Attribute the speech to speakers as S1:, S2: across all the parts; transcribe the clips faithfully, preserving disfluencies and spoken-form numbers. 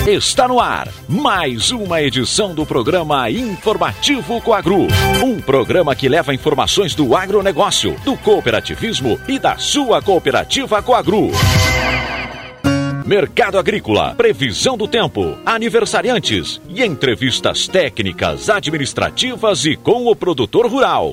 S1: Está no ar mais uma edição do programa Informativo Coagro. Um programa que leva informações do agronegócio, do cooperativismo e da sua cooperativa Coagro. Mercado agrícola, previsão do tempo, aniversariantes e entrevistas técnicas, administrativas e com o produtor rural.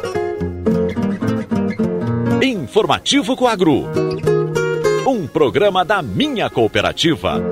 S1: Informativo Coagro. Um programa da minha cooperativa.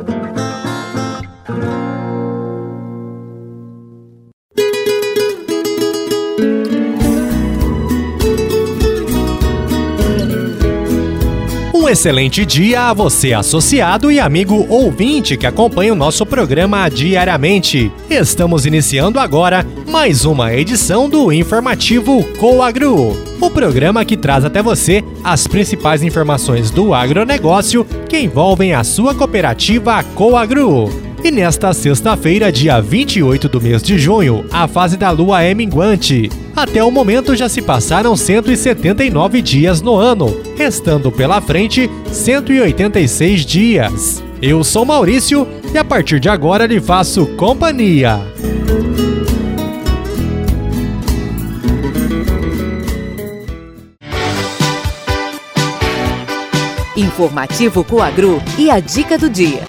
S2: Um excelente dia a você, associado e amigo ouvinte que acompanha o nosso programa diariamente. Estamos iniciando agora mais uma edição do Informativo Coagro, o programa que traz até você as principais informações do agronegócio que envolvem a sua cooperativa Coagro. E nesta sexta-feira, dia vinte e oito do mês de junho, a fase da lua é minguante. Até o momento já se passaram cento e setenta e nove dias no ano, restando pela frente cento e oitenta e seis dias. Eu sou Maurício e a partir de agora lhe faço companhia.
S3: Informativo Coagro e a dica do dia.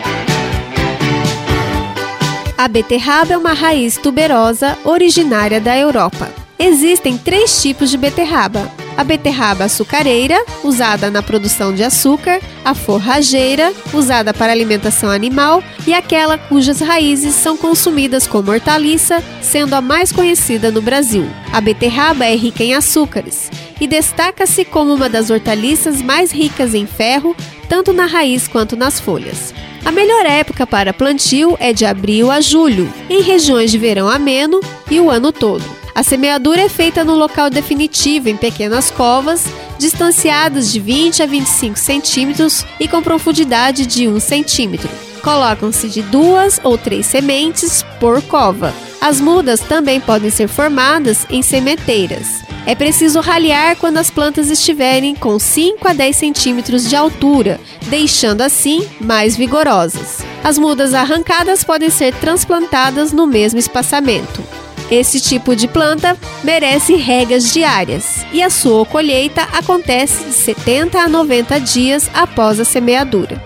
S4: A beterraba é uma raiz tuberosa originária da Europa. Existem três tipos de beterraba: a beterraba açucareira, usada na produção de açúcar, a forrageira, usada para alimentação animal, e aquela cujas raízes são consumidas como hortaliça, sendo a mais conhecida no Brasil. A beterraba é rica em açúcares e destaca-se como uma das hortaliças mais ricas em ferro, tanto na raiz quanto nas folhas. A melhor época para plantio é de abril a julho, em regiões de verão ameno e o ano todo. A semeadura é feita no local definitivo, em pequenas covas, distanciadas de vinte a vinte e cinco centímetros e com profundidade de um centímetro. Colocam-se de duas ou três sementes por cova. As mudas também podem ser formadas em sementeiras. É preciso ralhar quando as plantas estiverem com cinco a dez centímetros de altura, deixando assim mais vigorosas. As mudas arrancadas podem ser transplantadas no mesmo espaçamento. Esse tipo de planta merece regas diárias e a sua colheita acontece de setenta a noventa dias após a semeadura.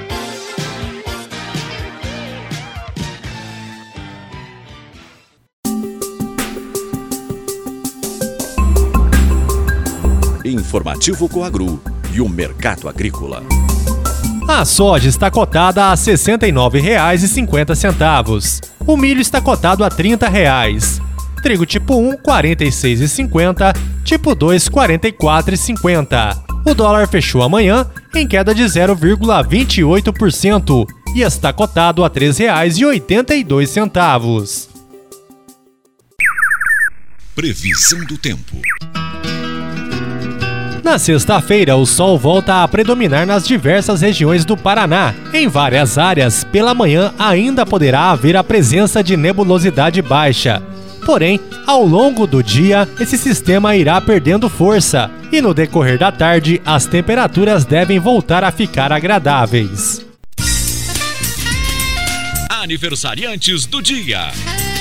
S1: Informativo Coagro e o mercado agrícola.
S2: A soja está cotada a sessenta e nove reais e cinquenta centavos. O milho está cotado a trinta reais. Trigo tipo um, quarenta e seis reais e cinquenta centavos. Tipo dois, quarenta e quatro reais e cinquenta centavos. O dólar fechou amanhã em queda de zero vírgula vinte e oito por cento e está cotado a três reais e oitenta e dois centavos.
S1: Previsão do tempo.
S2: Na sexta-feira, o sol volta a predominar nas diversas regiões do Paraná. Em várias áreas, pela manhã ainda poderá haver a presença de nebulosidade baixa. Porém, ao longo do dia, esse sistema irá perdendo força e no decorrer da tarde, as temperaturas devem voltar a ficar agradáveis.
S1: Aniversariantes do dia.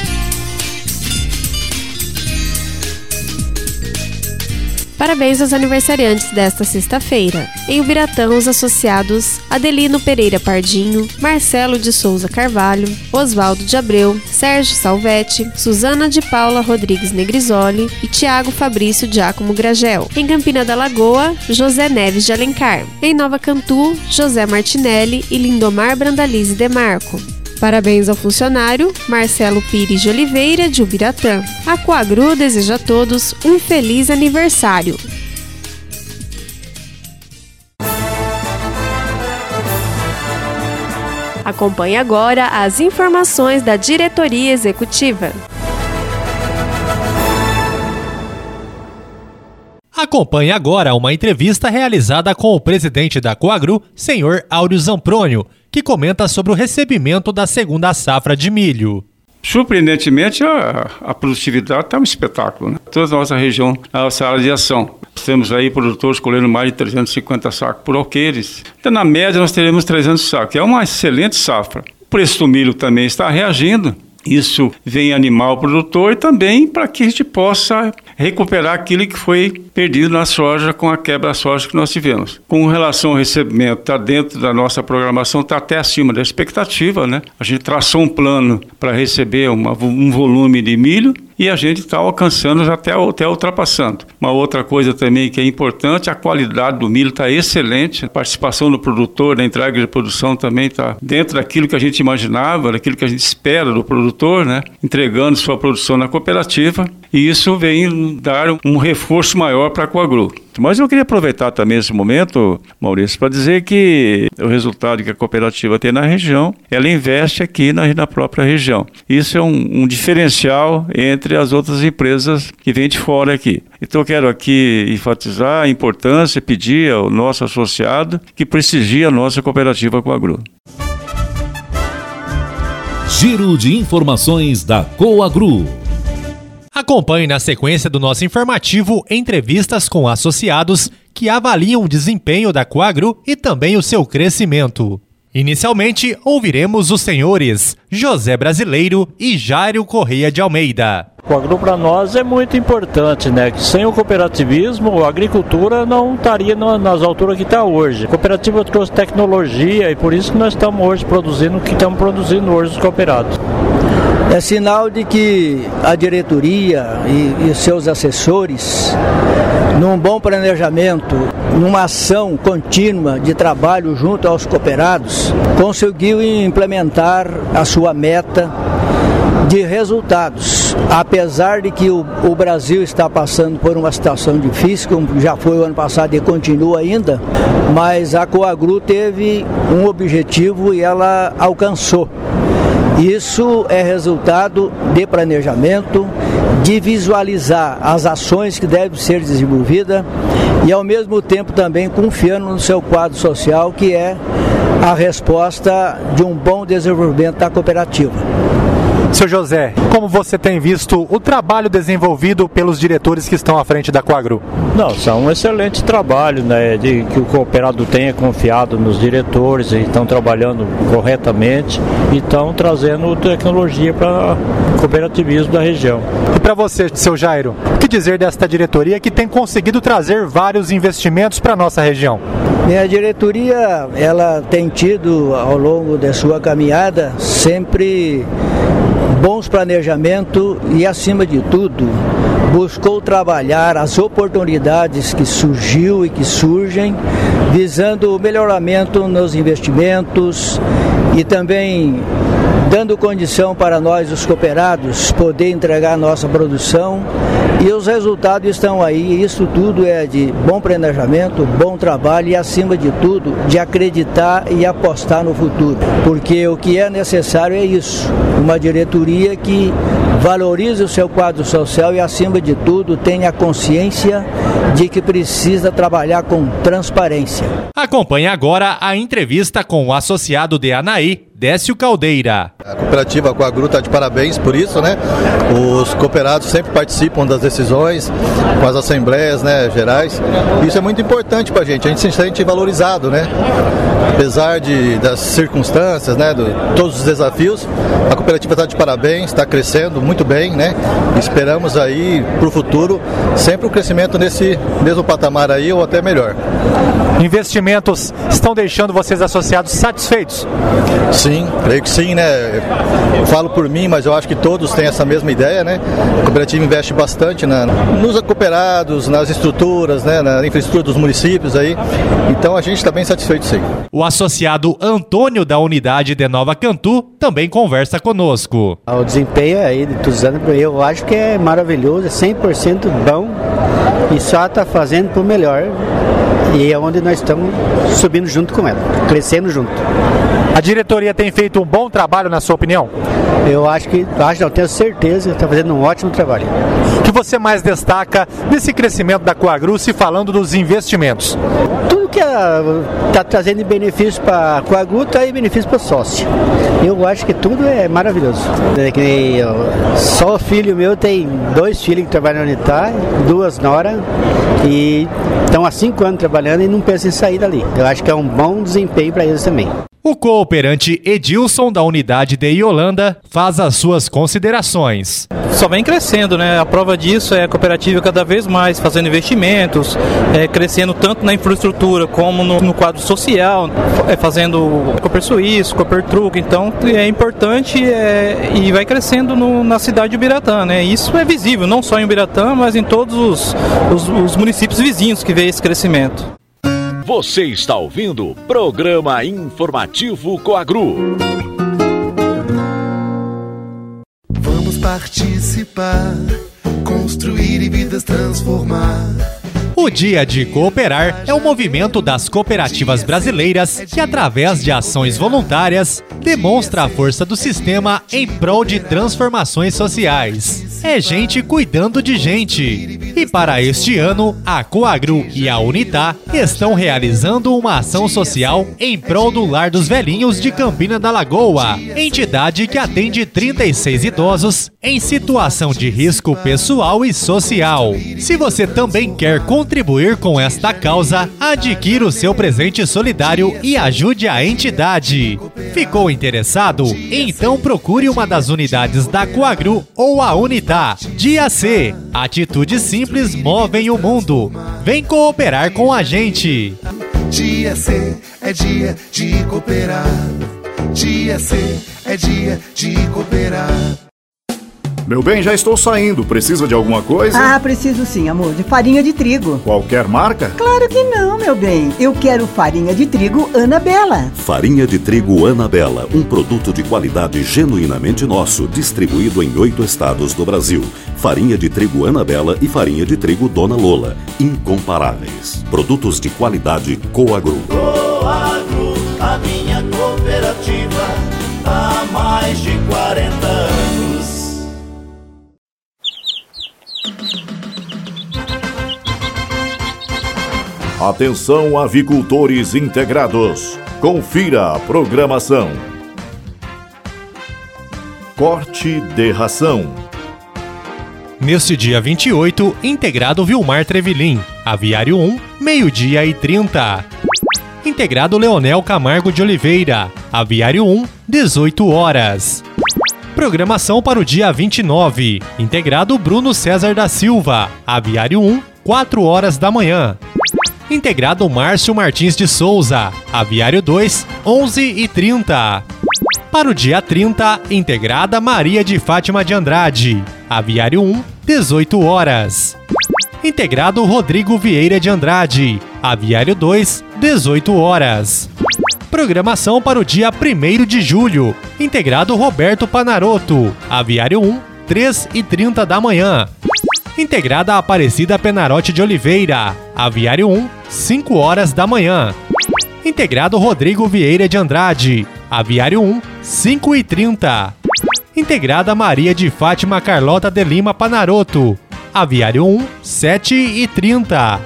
S4: Parabéns aos aniversariantes desta sexta-feira. Em Ubiratã, os associados Adelino Pereira Pardinho, Marcelo de Souza Carvalho, Oswaldo de Abreu, Sérgio Salvetti, Suzana de Paula Rodrigues Negrisoli e Tiago Fabrício Giacomo Gragel. Em Campina da Lagoa, José Neves de Alencar. Em Nova Cantu, José Martinelli e Lindomar Brandalize Demarco. Parabéns ao funcionário Marcelo Pires de Oliveira, de Ubiratã. A Coagro deseja a todos um feliz aniversário. Acompanhe agora as informações da diretoria executiva.
S2: Acompanhe agora uma entrevista realizada com o presidente da Coagro, senhor Áureo Zamprônio, que comenta sobre o recebimento da segunda safra de milho.
S5: Surpreendentemente, a, a produtividade está um espetáculo, né? Toda a nossa região, a nossa área de ação. Temos aí produtores colhendo mais de trezentos e cinquenta sacos por alqueires. Então, na média, nós teremos trezentos sacos, que é uma excelente safra. preço do milho também está reagindo. Isso vem animar o produtor e também para que a gente possa recuperar aquilo que foi perdido na soja com a quebra da soja que nós tivemos. Com relação ao recebimento, está dentro da nossa programação, está até acima da expectativa, né? A gente traçou um plano para receber uma, um volume de milho e a gente está alcançando, já até, até ultrapassando. Uma outra coisa também que é importante, a qualidade do milho está excelente, a participação do produtor, da entrega de produção também está dentro daquilo que a gente imaginava, daquilo que a gente espera do produtor, né? Entregando sua produção na cooperativa, e isso vem dar um reforço maior para a Coagro. Mas eu queria aproveitar também esse momento, Maurício, para dizer que o resultado que a cooperativa tem na região, ela investe aqui na, na própria região. Isso é um, um diferencial entre as outras empresas que vêm de fora aqui. Então eu quero aqui enfatizar a importância e pedir ao nosso associado que prestigie a nossa cooperativa Coagro.
S1: Giro de informações da Coagro.
S2: Acompanhe na sequência do nosso informativo entrevistas com associados que avaliam o desempenho da Coagro e também o seu crescimento. Inicialmente, ouviremos os senhores José Brasileiro e Jairo Correia de Almeida.
S6: A Coagro para nós é muito importante, né? Que sem o cooperativismo, a agricultura não estaria nas alturas que está hoje. A cooperativa trouxe tecnologia e por isso que nós estamos hoje produzindo o que estamos produzindo hoje os cooperados.
S7: É sinal de que a diretoria e, e seus assessores, num bom planejamento, numa ação contínua de trabalho junto aos cooperados, conseguiu implementar a sua meta de resultados. Apesar de que o, o Brasil está passando por uma situação difícil, como já foi o ano passado e continua ainda, mas a Coagro teve um objetivo e ela alcançou. Isso é resultado de planejamento, de visualizar as ações que devem ser desenvolvidas e ao mesmo tempo também confiando no seu quadro social, que é a resposta de um bom desenvolvimento da cooperativa.
S8: Seu José, como você tem visto o trabalho desenvolvido pelos diretores que estão à frente da Coagro?
S6: Não, são um excelente trabalho, né, de que o cooperado tenha confiado nos diretores e estão trabalhando corretamente e estão trazendo tecnologia para o cooperativismo da região.
S8: E para você, seu Jairo, o que dizer desta diretoria que tem conseguido trazer vários investimentos para a nossa região?
S7: Minha diretoria, ela tem tido ao longo da sua caminhada sempre bons planejamentos e, acima de tudo, buscou trabalhar as oportunidades que surgiu e que surgem, visando o melhoramento nos investimentos e também dando condição para nós, os cooperados, poder entregar nossa produção. E os resultados estão aí. Isso tudo é de bom planejamento, bom trabalho e, acima de tudo, de acreditar e apostar no futuro. Porque o que é necessário é isso, uma diretoria que valorize o seu quadro social e, acima de tudo, tenha consciência de que precisa trabalhar com transparência.
S2: Acompanhe agora a entrevista com o associado de Anaí, Décio Caldeira.
S9: A cooperativa Coagro está de parabéns por isso, né? Os cooperados sempre participam das decisões, com as assembleias, né, gerais. Isso é muito importante para a gente, a gente se sente valorizado, né? Apesar de, das circunstâncias, né, de todos os desafios, a cooperativa está de parabéns, está crescendo muito bem, né? Esperamos aí para o futuro sempre o crescimento nesse mesmo patamar aí ou até melhor.
S8: Investimentos estão deixando vocês associados satisfeitos?
S9: Sim, creio que sim, né? Eu falo por mim, mas eu acho que todos têm essa mesma ideia, né? A cooperativa investe bastante na, nos cooperados, nas estruturas, né? Na infraestrutura dos municípios aí. Então a gente está bem satisfeito, sim.
S2: O associado Antônio da unidade de Nova Cantu também conversa conosco.
S10: O desempenho aí de todos os anos, eu acho que é maravilhoso, é cem por cento bom e só está fazendo por melhor. E é onde nós estamos subindo junto com ela, crescendo junto.
S8: A diretoria tem feito um bom trabalho, na sua opinião?
S10: Eu acho que, acho, não tenho certeza, está fazendo um ótimo trabalho.
S8: O que você mais destaca nesse crescimento da Coagro, se falando dos investimentos?
S10: Tudo que está trazendo benefício para a Coagro está em benefício para o sócio. Eu acho que tudo é maravilhoso. É que eu, só o filho meu tem dois filhos que trabalham onde está, duas noras, e estão há cinco anos trabalhando e não pensam em sair dali. Eu acho que é um bom desempenho para eles também.
S2: O O cooperante Edilson, da unidade de Iolanda, faz as suas considerações.
S11: Só vem crescendo, né? A prova disso é a cooperativa cada vez mais fazendo investimentos, é, crescendo tanto na infraestrutura como no, no quadro social, é, fazendo Cooper Suíço, Cooper Truco. Então é importante é, e vai crescendo no, na cidade de Ubiratã, né? Isso é visível, não só em Ubiratã, mas em todos os, os, os municípios vizinhos que vê esse crescimento.
S1: Você está ouvindo o Programa Informativo Coagru.
S12: Vamos participar, construir e vidas transformar.
S2: O Dia de Cooperar é um movimento das cooperativas brasileiras que, através de ações voluntárias, demonstra a força do sistema em prol de transformações sociais. É gente cuidando de gente. E para este ano, a Coagru e a Unitá estão realizando uma ação social em prol do Lar dos Velhinhos de Campina da Lagoa, entidade que atende trinta e seis idosos em situação de risco pessoal e social. Se você também quer contribuir com esta causa, adquira o seu presente solidário e ajude a entidade. Ficou interessado? Então procure uma das unidades da Coagru ou a Unitá. Dia C. Atitudes simples movem o mundo. Vem cooperar com a gente.
S12: Dia C é dia de cooperar. Dia C é dia de cooperar.
S13: Meu bem, já estou saindo. Precisa de alguma coisa?
S14: Ah, preciso sim, amor. De farinha de trigo.
S13: Qualquer marca?
S14: Claro que não, meu bem. Eu quero farinha de trigo Anabela.
S15: Farinha de trigo Anabela, um produto de qualidade genuinamente nosso, distribuído em oito estados do Brasil. Farinha de trigo Anabela e farinha de trigo Dona Lola, incomparáveis. Produtos de qualidade Coagru.
S16: Coagru, a minha cooperativa, há mais de quarenta anos.
S13: Atenção, avicultores integrados. Confira a programação. Corte de ração.
S2: Neste dia vinte e oito, integrado Vilmar Trevilim, aviário um, meio-dia e trinta. Integrado Leonel Camargo de Oliveira, aviário um, dezoito horas. Programação para o dia vinte e nove, integrado Bruno César da Silva, aviário um, quatro horas da manhã. Integrado Márcio Martins de Souza, aviário dois, onze e trinta. Para o dia trinta, integrada Maria de Fátima de Andrade, aviário um, dezoito horas. Integrado Rodrigo Vieira de Andrade, aviário dois, dezoito horas. Programação para o dia primeiro de julho, integrado Roberto Panarotto, aviário um, três e trinta da manhã. Integrada Aparecida Penarotti de Oliveira, aviário um, cinco horas da manhã. Integrado Rodrigo Vieira de Andrade, aviário um, cinco e trinta. Integrada Maria de Fátima Carlota de Lima Panarotto, aviário um, sete e trinta.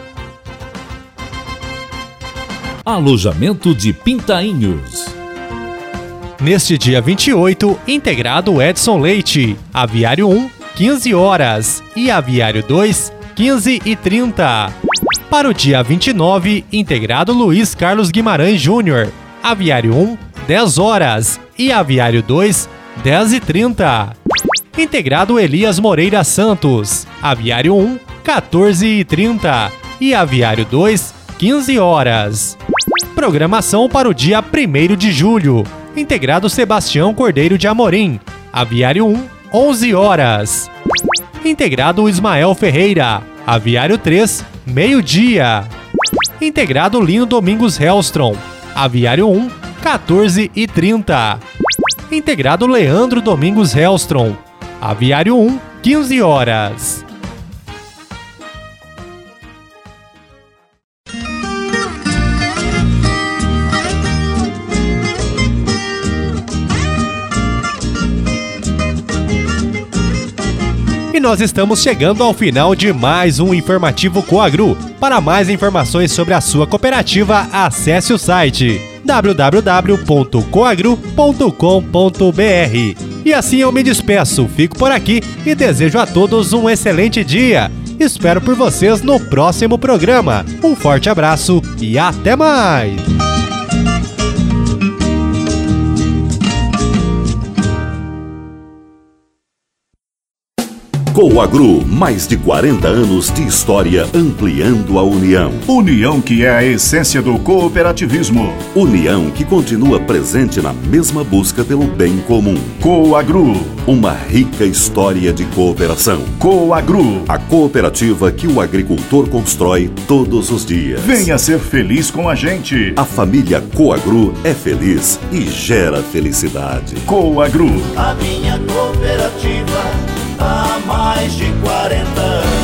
S1: Alojamento de Pintainhos.
S2: Neste dia vinte e oito, integrado Edson Leite, aviário um, quinze horas e aviário dois, quinze e trinta. Para o dia vinte e nove, integrado Luiz Carlos Guimarães Júnior, aviário um, dez horas e aviário dois, dez e trinta. Integrado Elias Moreira Santos, aviário um, quatorze e trinta e aviário dois, quinze horas. Programação para o dia primeiro de julho, integrado Sebastião Cordeiro de Amorim, aviário um, onze horas. Integrado Ismael Ferreira, aviário três, meio-dia. Integrado Lino Domingos Hellstrom, aviário um, quatorze e trinta. Integrado Leandro Domingos Hellstrom, aviário um, quinze horas. E nós estamos chegando ao final de mais um Informativo Coagru. Para mais informações sobre a sua cooperativa, acesse o site w w w ponto coagru ponto com ponto b r. E assim eu me despeço, fico por aqui e desejo a todos um excelente dia. Espero por vocês no próximo programa. Um forte abraço e até mais!
S15: Coagru, mais de quarenta anos de história ampliando a união.
S13: União que é a essência do cooperativismo.
S15: União que continua presente na mesma busca pelo bem comum.
S13: Coagru,
S15: uma rica história de cooperação.
S13: Coagru,
S15: a cooperativa que o agricultor constrói todos os dias.
S13: Venha ser feliz com a gente.
S15: A família Coagru é feliz e gera felicidade.
S13: Coagru,
S16: a minha cooperativa há mais de quarenta anos.